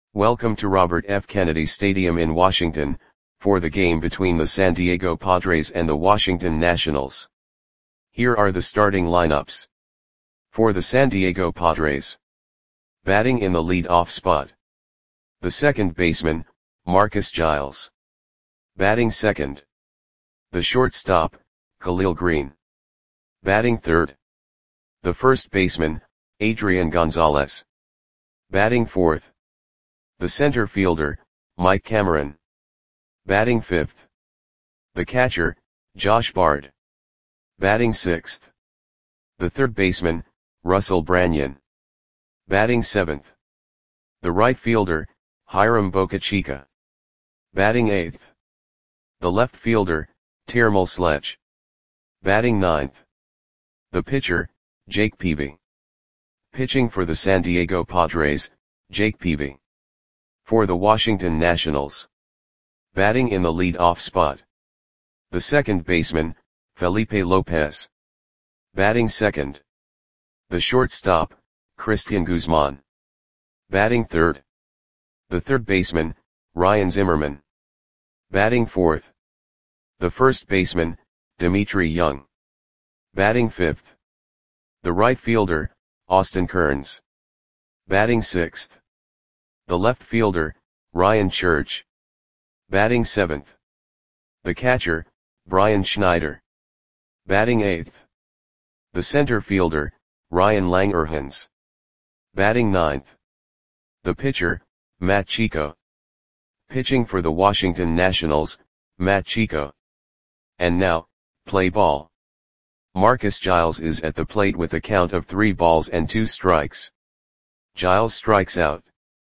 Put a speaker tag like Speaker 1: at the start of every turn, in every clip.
Speaker 1: Welcome to Robert F. Kennedy Stadium in Washington, for the game between the San Diego Padres and the Washington Nationals. Here are the starting lineups. For the San Diego Padres. Batting in the lead-off spot. The second baseman, Marcus Giles. Batting second. The shortstop, Khalil Greene. Batting third. The first baseman, Adrian Gonzalez. Batting fourth. The center fielder, Mike Cameron. Batting fifth. The catcher, Josh Bard. Batting sixth. The third baseman, Russell Branyan. Batting seventh. The right fielder, Hiram Bocachica. Batting eighth. The left fielder, Termal Sledge. Batting ninth. The pitcher, Jake Peavy. Pitching for the San Diego Padres, Jake Peavy. For the Washington Nationals. Batting in the lead-off spot. The second baseman, Felipe Lopez. Batting second. The shortstop, Cristian Guzman. Batting third. The third baseman, Ryan Zimmerman. Batting fourth. The first baseman, Dmitry Young. Batting fifth. The right fielder, Austin Kearns. Batting sixth. The left fielder, Ryan Church. Batting seventh. The catcher, Brian Schneider. Batting eighth. The center fielder, Ryan Langerhans. Batting ninth. The pitcher, Matt Chico. Pitching for the Washington Nationals, Matt Chico. And now, play ball. Marcus Giles is at the plate with a count of 3 balls and 2 strikes. Giles strikes out.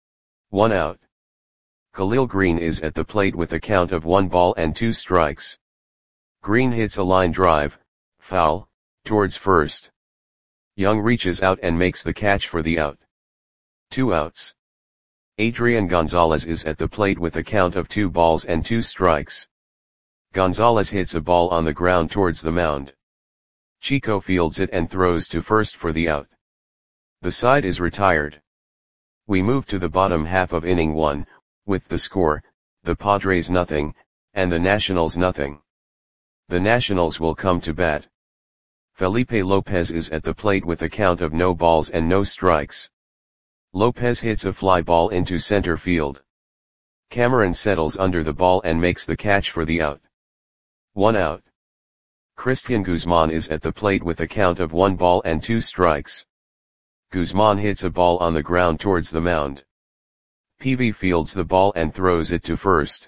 Speaker 1: 1 out. Khalil Greene is at the plate with a count of 1 ball and 2 strikes. Greene hits a line drive, foul, towards first. Young reaches out and makes the catch for the out. 2 outs. Adrian Gonzalez is at the plate with a count of 2 balls and 2 strikes. Gonzalez hits a ball on the ground towards the mound. Chico fields it and throws to first for the out. The side is retired. We move to the bottom half of inning 1, with the score, the Padres nothing, and the Nationals nothing. The Nationals will come to bat. Felipe Lopez is at the plate with a count of no balls and no strikes. Lopez hits a fly ball into center field. Cameron settles under the ball and makes the catch for the out. 1 out. Cristian Guzman is at the plate with a count of 1 ball and 2 strikes. Guzman hits a ball on the ground towards the mound. Peavy fields the ball and throws it to first.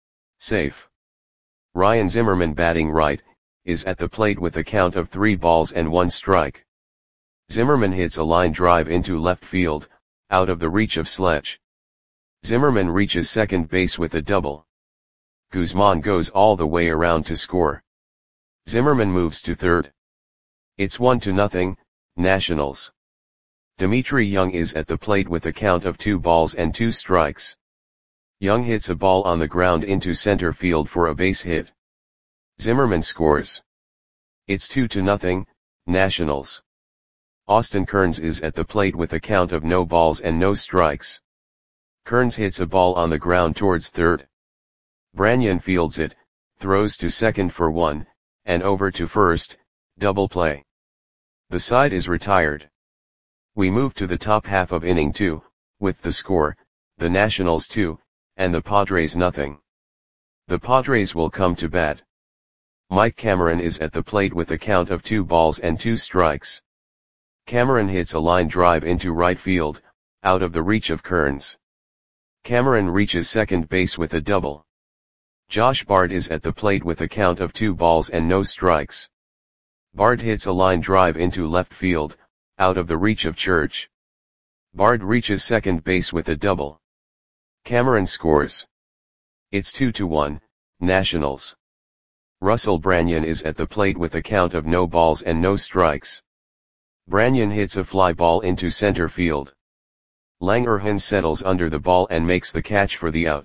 Speaker 1: Safe. Ryan Zimmerman, batting right, is at the plate with a count of 3 balls and 1 strike. Zimmerman hits a line drive into left field, out of the reach of Sledge. Zimmerman reaches second base with a double. Guzman goes all the way around to score. Zimmerman moves to third. It's 1-0, Nationals. Dmitry Young is at the plate with a count of 2 balls and 2 strikes. Young hits a ball on the ground into center field for a base hit. Zimmerman scores. It's 2-0, Nationals. Austin Kearns is at the plate with a count of no balls and no strikes. Kearns hits a ball on the ground towards third. Branyan fields it, throws to second for 1, and over to first, double play. The side is retired. We move to the top half of inning 2, with the score, the Nationals 2, and the Padres nothing. The Padres will come to bat. Mike Cameron is at the plate with a count of 2 balls and 2 strikes. Cameron hits a line drive into right field, out of the reach of Kearns. Cameron reaches second base with a double. Josh Bard is at the plate with a count of 2 balls and no strikes. Bard hits a line drive into left field, out of the reach of Church. Bard reaches second base with a double. Cameron scores. It's 2-1, Nationals. Russell Branyan is at the plate with a count of no balls and no strikes. Branyan hits a fly ball into center field. Langerhans settles under the ball and makes the catch for the out.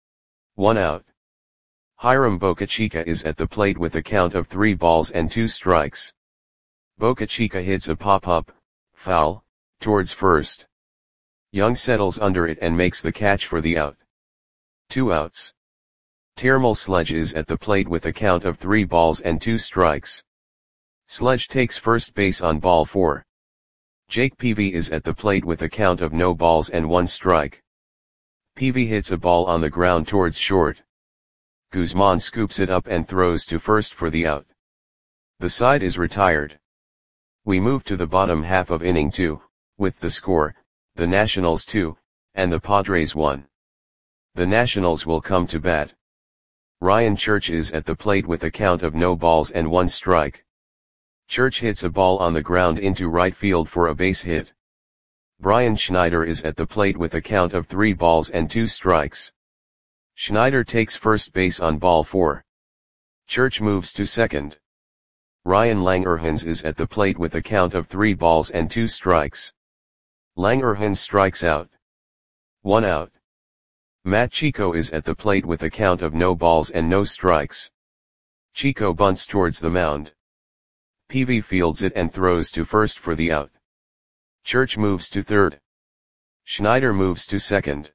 Speaker 1: 1 out. Hiram Bocachica is at the plate with a count of 3 balls and 2 strikes. Bocachica hits a pop-up, foul, towards first. Young settles under it and makes the catch for the out. 2 outs. Termal Sledge is at the plate with a count of 3 balls and 2 strikes. Sledge takes first base on ball 4. Jake Peavy is at the plate with a count of no balls and 1 strike. Peavy hits a ball on the ground towards short. Guzman scoops it up and throws to first for the out. The side is retired. We move to the bottom half of inning 2, with the score, the Nationals 2, and the Padres 1. The Nationals will come to bat. Ryan Church is at the plate with a count of no balls and 1 strike. Church hits a ball on the ground into right field for a base hit. Brian Schneider is at the plate with a count of 3 balls and 2 strikes. Schneider takes first base on ball 4. Church moves to second. Ryan Langerhans is at the plate with a count of 3 balls and 2 strikes. Langerhans strikes out. 1 out. Matt Chico is at the plate with a count of no balls and no strikes. Chico bunts towards the mound. Peavy fields it and throws to first for the out. Church moves to third. Schneider moves to second.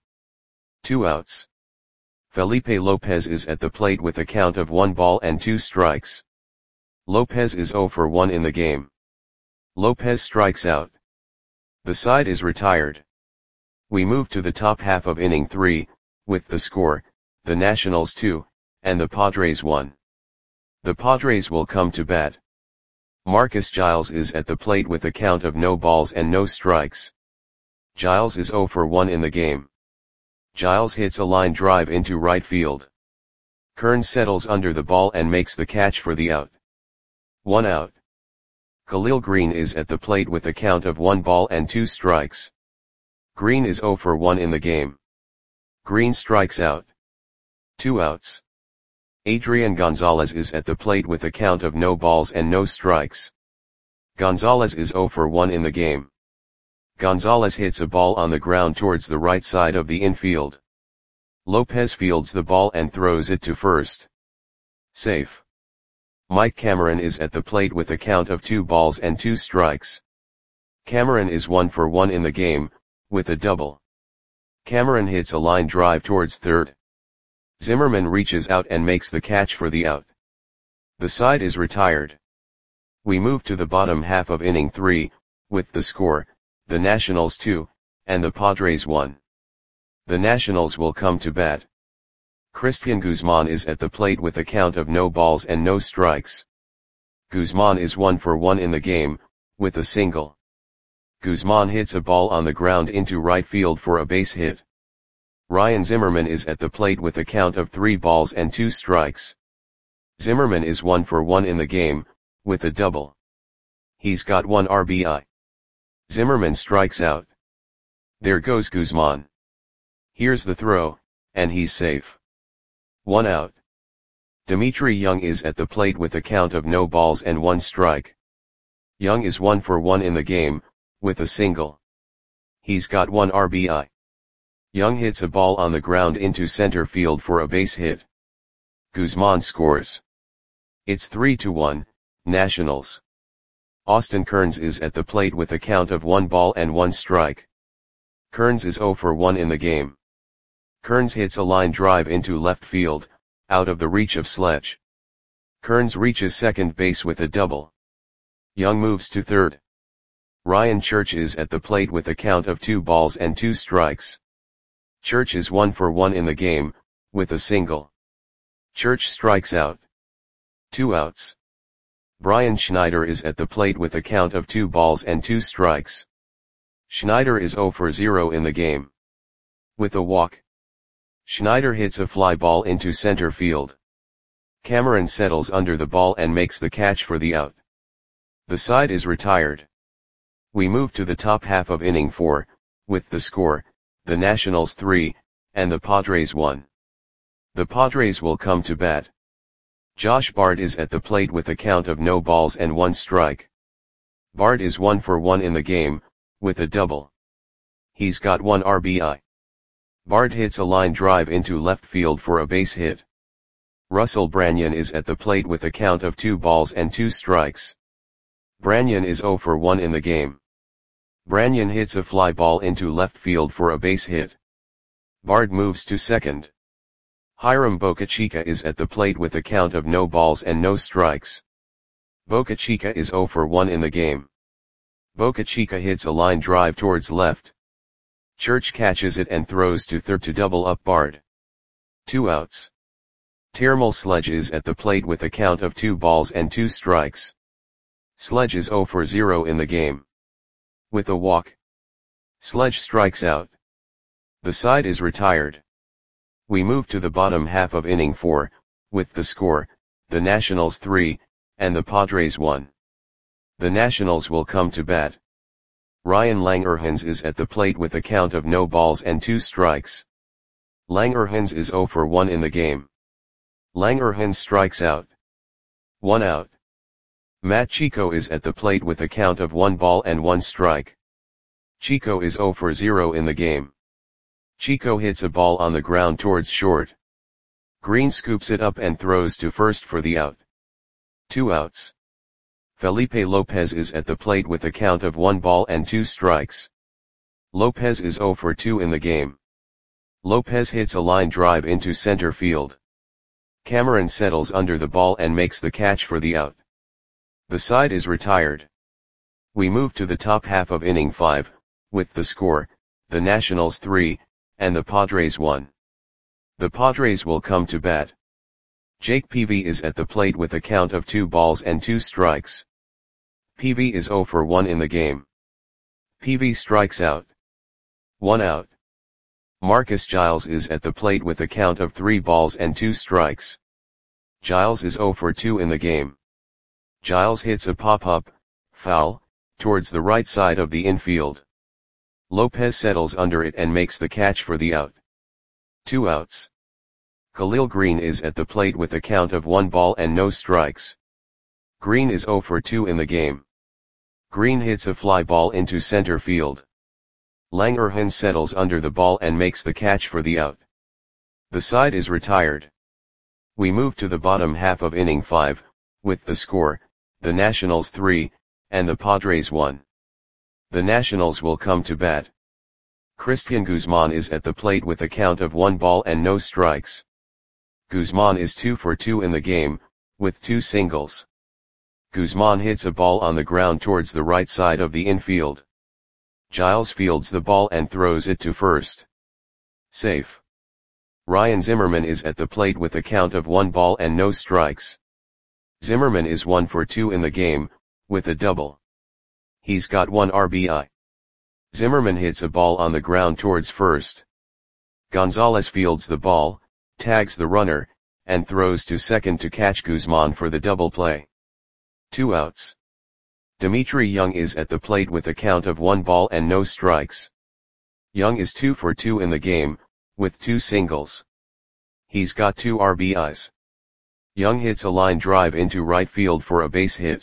Speaker 1: 2 outs. Felipe Lopez is at the plate with a count of 1 ball and 2 strikes. Lopez is 0 for 1 in the game. Lopez strikes out. The side is retired. We move to the top half of inning 3, with the score, the Nationals 2, and the Padres 1. The Padres will come to bat. Marcus Giles is at the plate with a count of no balls and no strikes. Giles is 0 for 1 in the game. Giles hits a line drive into right field. Kern settles under the ball and makes the catch for the out. 1 out. Khalil Green is at the plate with a count of 1 ball and 2 strikes. Green is 0 for 1 in the game. Green strikes out. 2 outs. Adrian Gonzalez is at the plate with a count of no balls and no strikes. Gonzalez is 0 for 1 in the game. Gonzalez hits a ball on the ground towards the right side of the infield. Lopez fields the ball and throws it to first. Safe. Mike Cameron is at the plate with a count of 2 balls and 2 strikes. Cameron is 1 for 1 in the game, with a double. Cameron hits a line drive towards third. Zimmerman reaches out and makes the catch for the out. The side is retired. We move to the bottom half of inning 3, with the score, the Nationals 2, and the Padres 1. The Nationals will come to bat. Christian Guzman is at the plate with a count of no balls and no strikes. Guzman is 1 for 1 in the game, with a single. Guzman hits a ball on the ground into right field for a base hit. Ryan Zimmerman is at the plate with a count of 3 balls and 2 strikes. Zimmerman is 1 for 1 in the game, with a double. He's got 1 RBI. Zimmerman strikes out. There goes Guzman. Here's the throw, and he's safe. 1 out. Dimitri Young is at the plate with a count of no balls and 1 strike. Young is 1 for 1 in the game, with a single. He's got 1 RBI. Young hits a ball on the ground into center field for a base hit. Guzman scores. It's 3-1, Nationals. Austin Kearns is at the plate with a count of 1 ball and 1 strike. Kearns is 0 for 1 in the game. Kearns hits a line drive into left field, out of the reach of Sledge. Kearns reaches second base with a double. Young moves to third. Ryan Church is at the plate with a count of 2 balls and 2 strikes. Church is 1 for 1 in the game, with a single. Church strikes out. 2 outs. Brian Schneider is at the plate with a count of 2 balls and 2 strikes. Schneider is 0 for 0 in the game. With a walk. Schneider hits a fly ball into center field. Cameron settles under the ball and makes the catch for the out. The side is retired. We move to the top half of inning 4, with the score, the Nationals 3, and the Padres 1. The Padres will come to bat. Josh Bard is at the plate with a count of no balls and 1 strike. Bard is 1 for 1 in the game, with a double. He's got 1 RBI. Bard hits a line drive into left field for a base hit. Russell Branyan is at the plate with a count of 2 balls and 2 strikes. Branyan is 0 for 1 in the game. Branyan hits a fly ball into left field for a base hit. Bard moves to second. Hiram Bocachica is at the plate with a count of no balls and no strikes. Bocachica is 0 for 1 in the game. Bocachica hits a line drive towards left. Church catches it and throws to third to double up Bard. 2 outs. Termal Sledge is at the plate with a count of 2 balls and 2 strikes. Sledge is 0 for 0 in the game. With a walk, Sledge strikes out. The side is retired. We move to the bottom half of inning 4, with the score, the Nationals 3, and the Padres 1. The Nationals will come to bat. Ryan Langerhans is at the plate with a count of no balls and 2 strikes. Langerhans is 0 for 1 in the game. Langerhans strikes out. 1 out. Matt Chico is at the plate with a count of 1 ball and 1 strike. Chico is 0 for 0 in the game. Chico hits a ball on the ground towards short. Green scoops it up and throws to first for the out. 2 outs. Felipe Lopez is at the plate with a count of 1 ball and 2 strikes. Lopez is 0 for 2 in the game. Lopez hits a line drive into center field. Cameron settles under the ball and makes the catch for the out. The side is retired. We move to the top half of inning 5, with the score, the Nationals 3, and the Padres 1. The Padres will come to bat. Jake Peavy is at the plate with a count of 2 balls and 2 strikes. Peavy is 0 for 1 in the game. Peavy strikes out. 1 out. Marcus Giles is at the plate with a count of 3 balls and 2 strikes. Giles is 0 for 2 in the game. Giles hits a pop-up, foul, towards the right side of the infield. Lopez settles under it and makes the catch for the out. 2 outs. Khalil Green is at the plate with a count of 1 ball and no strikes. Green is 0 for 2 in the game. Green hits a fly ball into center field. Langerhans settles under the ball and makes the catch for the out. The side is retired. We move to the bottom half of inning 5, with the score, the Nationals 3, and the Padres 1. The Nationals will come to bat. Christian Guzman is at the plate with a count of 1 ball and no strikes. Guzman is 2 for 2 in the game, with 2 singles. Guzman hits a ball on the ground towards the right side of the infield. Giles fields the ball and throws it to first. Safe. Ryan Zimmerman is at the plate with a count of 1 ball and no strikes. Zimmerman is 1 for 2 in the game, with a double. He's got 1 RBI. Zimmerman hits a ball on the ground towards first. Gonzalez fields the ball, tags the runner, and throws to second to catch Guzman for the double play. 2 outs. Dimitri Young is at the plate with a count of 1 ball and no strikes. Young is 2 for 2 in the game, with 2 singles. He's got 2 RBIs. Young hits a line drive into right field for a base hit.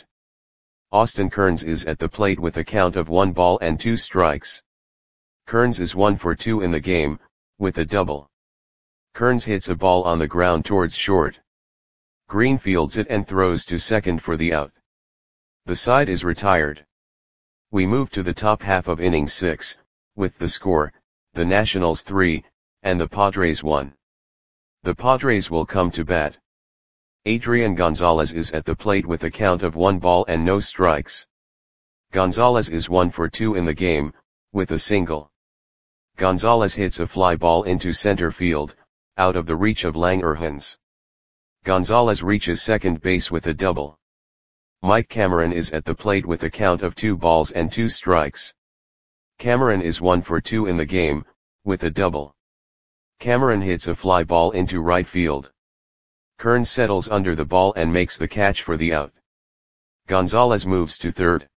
Speaker 1: Austin Kearns is at the plate with a count of 1 ball and 2 strikes. Kearns is 1 for 2 in the game, with a double. Kearns hits a ball on the ground towards short. Green fields it and throws to second for the out. The side is retired. We move to the top half of inning 6, with the score, the Nationals 3, and the Padres 1. The Padres will come to bat. Adrian Gonzalez is at the plate with a count of 1 ball and no strikes. Gonzalez is 1 for 2 in the game, with a single. Gonzalez hits a fly ball into center field, out of the reach of Langerhans. Gonzalez reaches second base with a double. Mike Cameron is at the plate with a count of 2 balls and 2 strikes. Cameron is 1 for 2 in the game, with a double. Cameron hits a fly ball into right field. Kearns settles under the ball and makes the catch for the out. Gonzalez moves to third.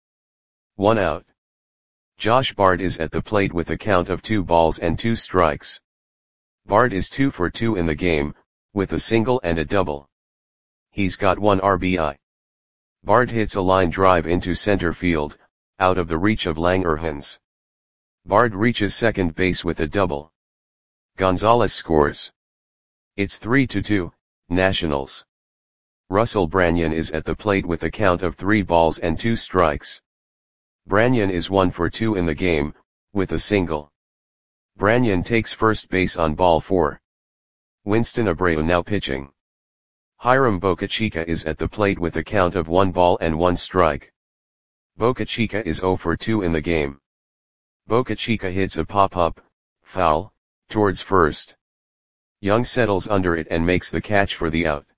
Speaker 1: 1 out. Josh Bard is at the plate with a count of 2 balls and 2 strikes. Bard is 2 for 2 in the game, with a single and a double. He's got 1 RBI. Bard hits a line drive into center field, out of the reach of Langerhans. Bard reaches second base with a double. Gonzalez scores. It's 3-2, Nationals. Russell Branyan is at the plate with a count of 3 balls and 2 strikes. Branyan is 1 for 2 in the game, with a single. Branyan takes first base on ball 4. Winston Abreu now pitching. Hiram Bocachica is at the plate with a count of 1 ball and 1 strike. Bocachica is 0 for 2 in the game. Bocachica hits a pop-up, foul, towards first. Young settles under it and makes the catch for the out.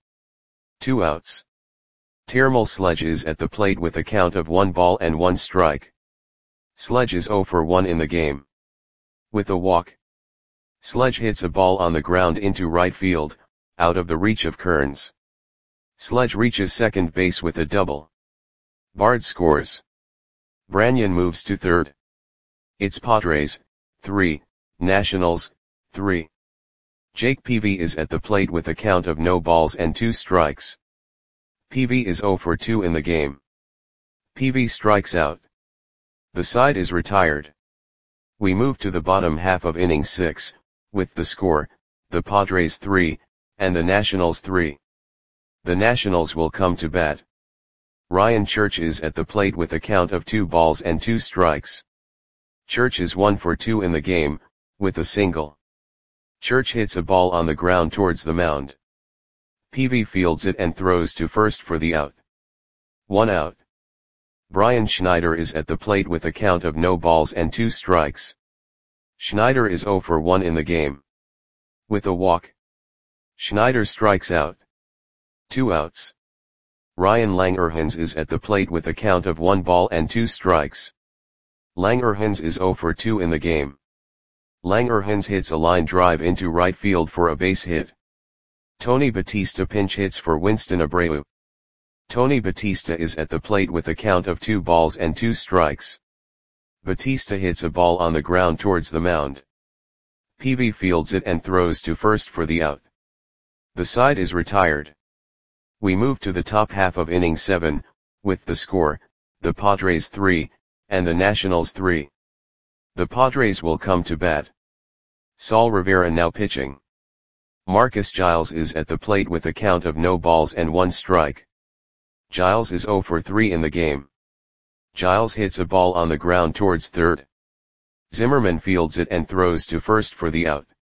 Speaker 1: 2 outs. Termal Sledge is at the plate with a count of 1 ball and 1 strike. Sledge is 0 for 1 in the game. With a walk. Sledge hits a ball on the ground into right field, out of the reach of Kearns. Sledge reaches second base with a double. Bard scores. Branyan moves to third. It's Padres, 3, Nationals, 3. Jake Peavy is at the plate with a count of no balls and 2 strikes. Peavy is 0 for 2 in the game. Peavy strikes out. The side is retired. We move to the bottom half of inning 6, with the score, the Padres 3, and the Nationals 3. The Nationals will come to bat. Ryan Church is at the plate with a count of 2 balls and 2 strikes. Church is 1 for 2 in the game, with a single. Church hits a ball on the ground towards the mound. Peavy fields it and throws to first for the out. 1 out. Brian Schneider is at the plate with a count of no balls and 2 strikes. Schneider is 0 for 1 in the game. With a walk. Schneider strikes out. 2 outs. Ryan Langerhans is at the plate with a count of 1 ball and 2 strikes. Langerhans is 0 for 2 in the game. Langerhans hits a line drive into right field for a base hit. Tony Batista pinch hits for Winston Abreu. Tony Batista is at the plate with a count of 2 balls and 2 strikes. Batista hits a ball on the ground towards the mound. Peavy fields it and throws to first for the out. The side is retired. We move to the top half of inning 7, with the score, the Padres 3, and the Nationals 3. The Padres will come to bat. Saul Rivera now pitching. Marcus Giles is at the plate with a count of no balls and 1 strike. Giles is 0 for 3 in the game. Giles hits a ball on the ground towards third. Zimmerman fields it and throws to first for the out.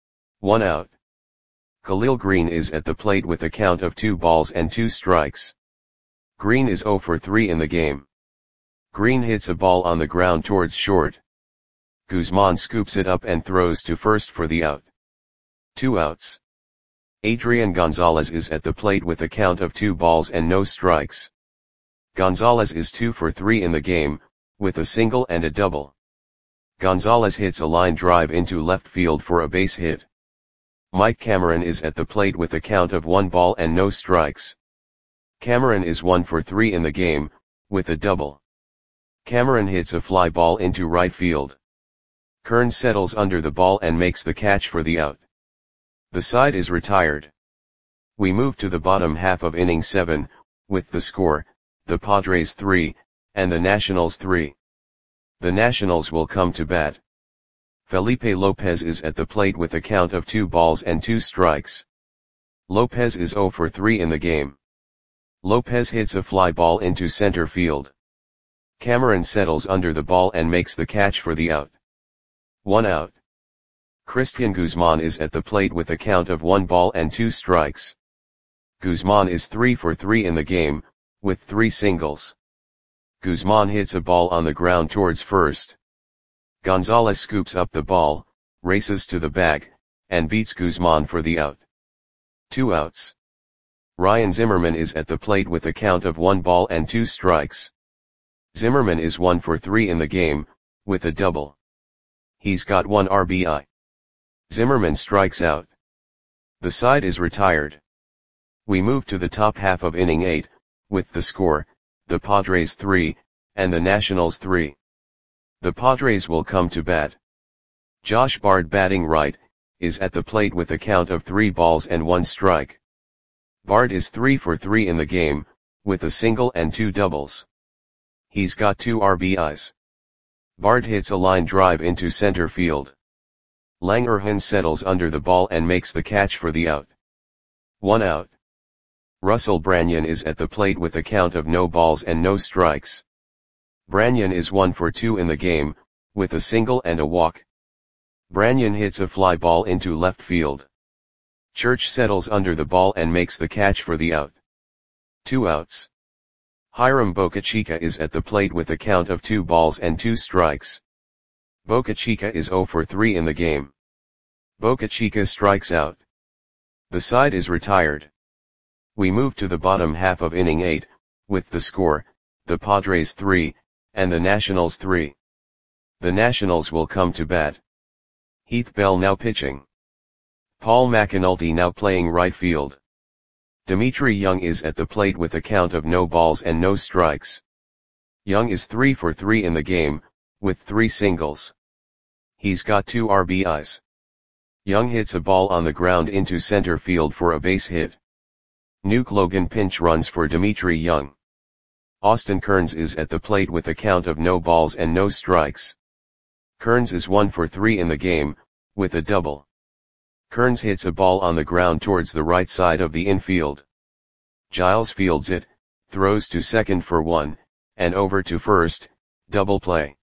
Speaker 1: 1 out. Khalil Green is at the plate with a count of 2 balls and 2 strikes. Green is 0 for 3 in the game. Green hits a ball on the ground towards short. Guzman scoops it up and throws to first for the out. 2 outs. Adrian Gonzalez is at the plate with a count of 2 balls and no strikes. Gonzalez is 2 for 3 in the game, with a single and a double. Gonzalez hits a line drive into left field for a base hit. Mike Cameron is at the plate with a count of 1 ball and no strikes. Cameron is 1 for 3 in the game, with a double. Cameron hits a fly ball into right field. Kearns settles under the ball and makes the catch for the out. The side is retired. We move to the bottom half of inning 7, with the score, the Padres 3, and the Nationals 3. The Nationals will come to bat. Felipe Lopez is at the plate with a count of 2 balls and 2 strikes. Lopez is 0 for 3 in the game. Lopez hits a fly ball into center field. Cameron settles under the ball and makes the catch for the out. 1 out. Christian Guzman is at the plate with a count of 1 ball and 2 strikes. Guzman is 3 for 3 in the game, with 3 singles. Guzman hits a ball on the ground towards first. Gonzalez scoops up the ball, races to the bag, and beats Guzman for the out. 2 outs. Ryan Zimmerman is at the plate with a count of 1 ball and 2 strikes. Zimmerman is 1 for 3 in the game, with a double. He's got 1 RBI. Zimmerman strikes out. The side is retired. We move to the top half of inning 8, with the score, the Padres 3, and the Nationals 3. The Padres will come to bat. Josh Bard batting right, is at the plate with a count of 3 balls and 1 strike. Bard is 3 for 3 in the game, with a single and 2 doubles. He's got 2 RBIs. Bard hits a line drive into center field. Langerhans settles under the ball and makes the catch for the out. 1 out. Russell Branyan is at the plate with a count of no balls and no strikes. Branyan is 1 for 2 in the game, with a single and a walk. Branyan hits a fly ball into left field. Church settles under the ball and makes the catch for the out. 2 outs. Hiram Bocachica is at the plate with a count of 2 balls and 2 strikes. Bocachica is 0 for 3 in the game. Bocachica strikes out. The side is retired. We move to the bottom half of inning 8, with the score, the Padres 3, and the Nationals 3. The Nationals will come to bat. Heath Bell now pitching. Paul McAnulty now playing right field. Dimitri Young is at the plate with a count of no balls and no strikes. Young is 3 for 3 in the game, with 3 singles. He's got 2 RBIs. Young hits a ball on the ground into center field for a base hit. Nuke Logan pinch runs for Dimitri Young. Austin Kearns is at the plate with a count of no balls and no strikes. Kearns is 1 for 3 in the game, with a double. Kearns hits a ball on the ground towards the right side of the infield. Giles fields it, throws to second for 1, and over to first, double play.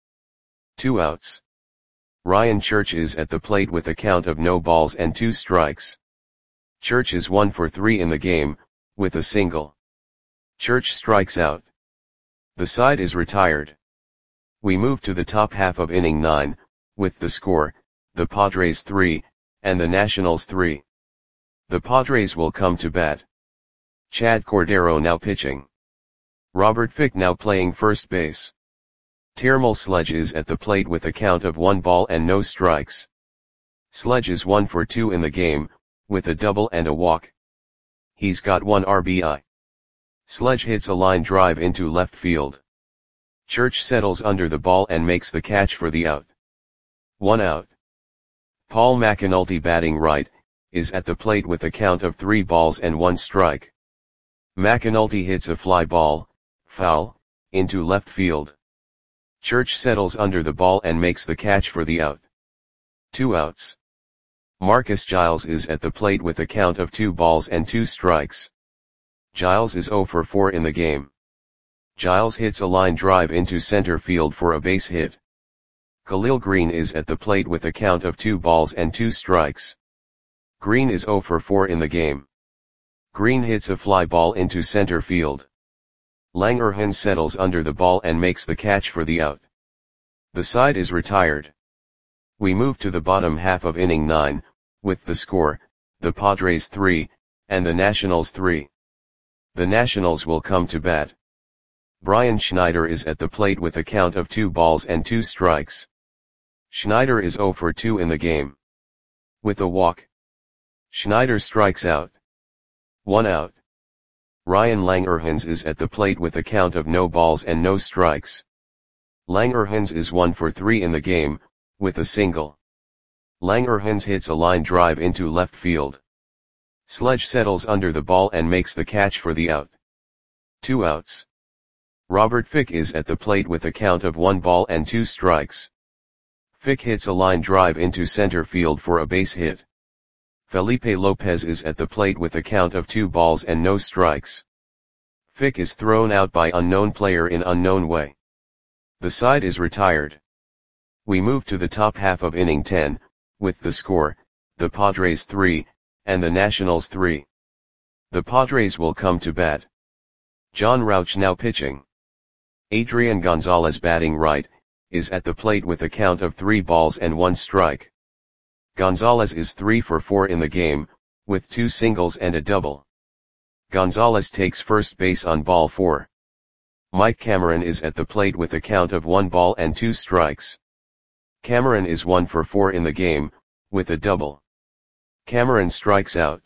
Speaker 1: 2 outs. Ryan Church is at the plate with a count of no balls and 2 strikes. Church is 1 for 3 in the game, with a single. Church strikes out. The side is retired. We move to the top half of inning 9, with the score, the Padres 3, and the Nationals 3. The Padres will come to bat. Chad Cordero now pitching. Robert Fick now playing first base. Termal Sledge is at the plate with a count of 1 ball and no strikes. Sledge is 1 for 2 in the game, with a double and a walk. He's got 1 RBI. Sledge hits a line drive into left field. Church settles under the ball and makes the catch for the out. 1 out. Paul McAnulty batting right, is at the plate with a count of 3 balls and 1 strike. McAnulty hits a fly ball, foul, into left field. Church settles under the ball and makes the catch for the out. 2 outs. Marcus Giles is at the plate with a count of 2 balls and 2 strikes. Giles is 0 for 4 in the game. Giles hits a line drive into center field for a base hit. Khalil Green is at the plate with a count of 2 balls and 2 strikes. Green is 0 for 4 in the game. Green hits a fly ball into center field. Langerhans settles under the ball and makes the catch for the out. The side is retired. We move to the bottom half of inning 9, with the score, the Padres 3, and the Nationals 3. The Nationals will come to bat. Brian Schneider is at the plate with a count of 2 balls and 2 strikes. Schneider is 0 for 2 in the game. With a walk. Schneider strikes out. 1 out. Ryan Langerhans is at the plate with a count of no balls and no strikes. Langerhans is 1 for 3 in the game, with a single. Langerhans hits a line drive into left field. Sledge settles under the ball and makes the catch for the out. 2 outs. Robert Fick is at the plate with a count of 1 ball and 2 strikes. Fick hits a line drive into center field for a base hit. Felipe Lopez is at the plate with a count of 2 balls and no strikes. Fick is thrown out by unknown player in unknown way. The side is retired. We move to the top half of inning 10, with the score, the Padres 3, and the Nationals 3. The Padres will come to bat. John Rauch now pitching. Adrian Gonzalez batting right, is at the plate with a count of 3 balls and 1 strike. Gonzalez is 3 for 4 in the game, with 2 singles and a double. Gonzalez takes first base on ball 4. Mike Cameron is at the plate with a count of 1 ball and 2 strikes. Cameron is 1 for 4 in the game, with a double. Cameron strikes out.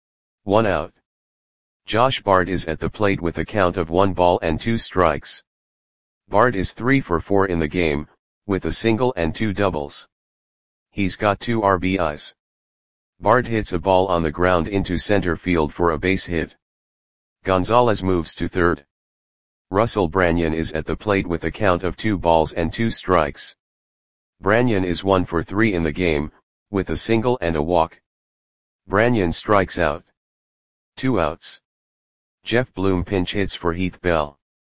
Speaker 1: 1 out. Josh Bard is at the plate with a count of 1 ball and 2 strikes. Bard is 3 for 4 in the game, with a single and 2 doubles. He's got 2 RBIs. Bard hits a ball on the ground into center field for a base hit. Gonzalez moves to third. Russell Branyan is at the plate with a count of 2 balls and 2 strikes. Branyan is 1 for 3 in the game, with a single and a walk. Branyan strikes out. 2 outs. Jeff Bloom pinch hits for Heath Bell.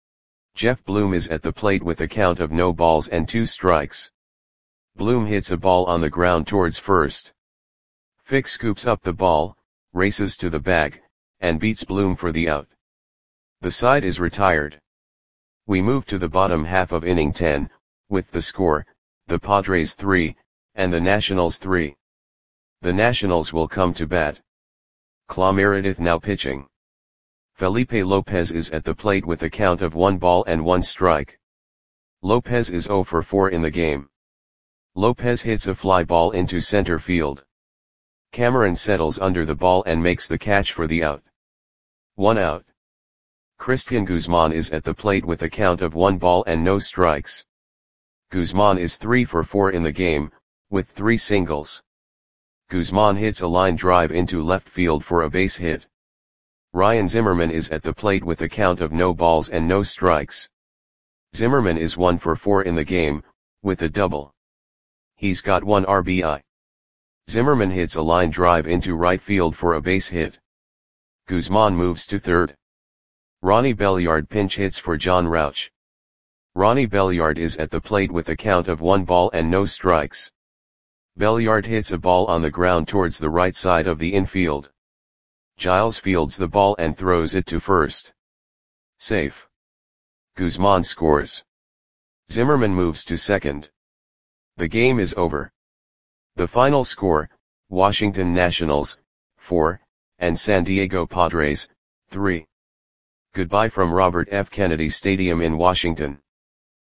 Speaker 1: Jeff Bloom is at the plate with a count of no balls and 2 strikes. Bloom hits a ball on the ground towards first. Fick scoops up the ball, races to the bag, and beats Bloom for the out. The side is retired. We move to the bottom half of inning 10, with the score, the Padres 3, and the Nationals 3. The Nationals will come to bat. Clay Meredith now pitching. Felipe Lopez is at the plate with a count of 1 ball and 1 strike. Lopez is 0 for 4 in the game. Lopez hits a fly ball into center field. Cameron settles under the ball and makes the catch for the out. 1 out. Christian Guzman is at the plate with a count of 1 ball and no strikes. Guzman is 3 for 4 in the game, with 3 singles. Guzman hits a line drive into left field for a base hit. Ryan Zimmerman is at the plate with a count of no balls and no strikes. Zimmerman is 1 for 4 in the game, with a double. He's got 1 RBI. Zimmerman hits a line drive into right field for a base hit. Guzman moves to third. Ronnie Belliard pinch hits for John Rauch. Ronnie Belliard is at the plate with a count of 1 ball and no strikes. Belliard hits a ball on the ground towards the right side of the infield. Giles fields the ball and throws it to first. Safe. Guzman scores. Zimmerman moves to second. The game is over. The final score, Washington Nationals, 4, and San Diego Padres, 3. Goodbye from Robert F. Kennedy Stadium in Washington.